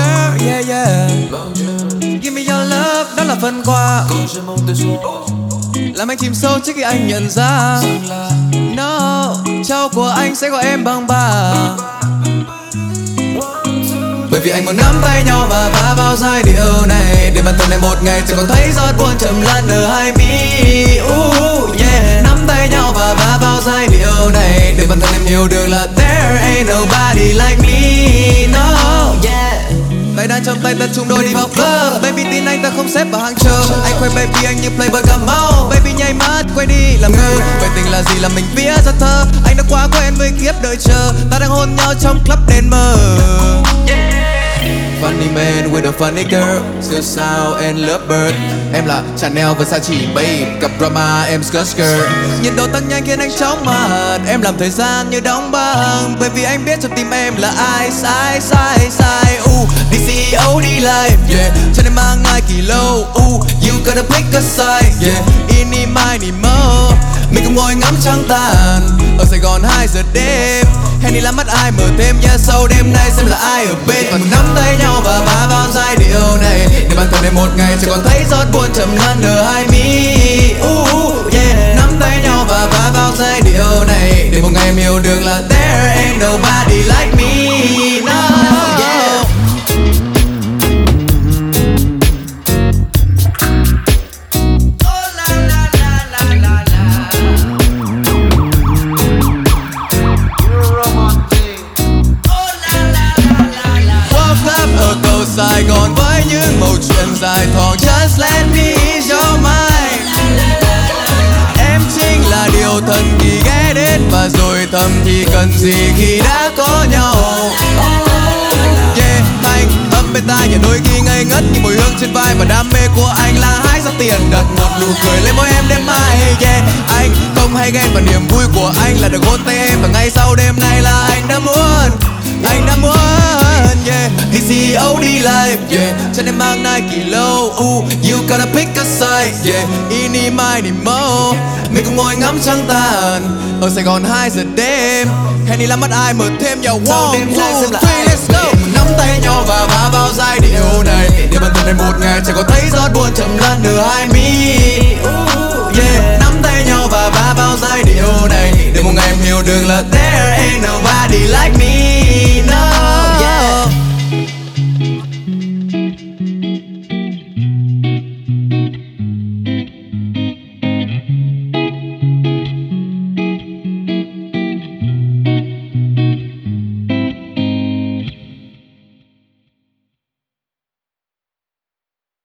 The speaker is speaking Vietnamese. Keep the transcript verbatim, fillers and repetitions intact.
girl, yeah yeah. Give me your love, đó là phần quà. Làm anh chìm sâu trước khi anh nhận ra no, trao của anh sẽ gọi em bằng bà. Bởi vì anh muốn nắm tay nhau và vá vào giai điệu này, để bản thân em một ngày chẳng còn thấy giọt buồn chậm lan ở hai mi. uh, yeah. Nắm tay nhau và vá vào giai điệu này, để bản thân em hiểu được là there ain't nobody like me, no, yeah. Tay đang trong tay ta chung đôi đi vào club. Baby tin anh ta không xếp vào hàng chờ. Anh khoe baby anh như playboy Cà Mau. Baby nhảy mắt quay đi làm ngơ. Vậy tình là gì là mình viết ra thơ. Anh đã quá quen với kiếp đợi chờ. Ta đang hôn nhau trong club đèn mờ. Funny man with a funny girl, siêu sao and lovebird. Em là Chanel Versace babe, gặp drama em skirt skirt. Nhiệt độ tăng nhanh khiến anh chóng mặt. Em làm thời gian như đóng băng, bởi vì anh biết trong tim em là ai sai sai sai. Uh, đi xê e ô đi live, yeah. Cho nên mang ai kỳ lâu. Uh, you gotta pick a side, yeah. Ini mai ni mơ, mình cùng ngồi ngắm trăng tàn ở Sài Gòn hai giờ đêm. Hẹn đi làm mắt ai mở thêm nha, sau đêm nay xem là ai ở bên. Và cùng nắm tay nhau và vá vào giai điệu này, để bản thân em một ngày chẳng còn thấy giọt buồn chậm lan ở hai mi. uh, yeah. Nắm tay nhau và vá vào giai điệu này, để một ngày em hiểu được là there ain't nobody like me, no, yeah. Sài Gòn với những mẩu chuyện dài thoảng, just let me ease your mind. Em chính là điều thần kỳ ghé đến và rồi thầm thì cần gì khi đã có nhau. Yeah, thanh âm bên tai nhà đôi khi ngây ngất như mùi hương trên vai, và đam mê của anh là hái ra tiền đặt một nụ cười lên môi em đêm mai. Yeah, anh không hay ghen và niềm vui của anh là được hôn tay em, và ngay sau đêm nay là anh đã muốn, anh đã muốn, yeah. Đi xê e ô đi live, yeah. Cho nên mang Nike low, uh, you gotta pick a side, yeah. Ini mai ni mơ, mình cùng ngồi ngắm trăng tàn ở Sài Gòn hai giờ đêm. Hẹn đi làm mắt ai mở thêm nhau, one, two, three, let's go. Nắm tay nhau và vá vào giai điệu này, để bản thân em một ngày chẳng còn thấy giọt buồn chậm lan ở hai mi. uh, yeah. Nắm tay nhau và vá vào giai điệu này, để một ngày em hiểu được là there ain't nobody like